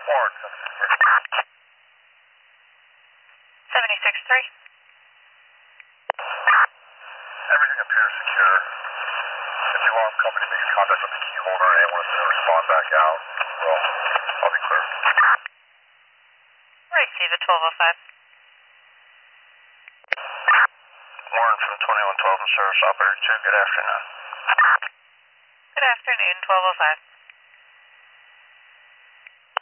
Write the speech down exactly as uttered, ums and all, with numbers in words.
Warren, seventy-six three. everything appears secure. If the alarm company makes contact with the key holder and anyone is going to respond back out, well, I'll be clear. Right, see the twelve oh five. Warren from twenty-one twelve and Service Operator two, good afternoon. Good afternoon, twelve oh five.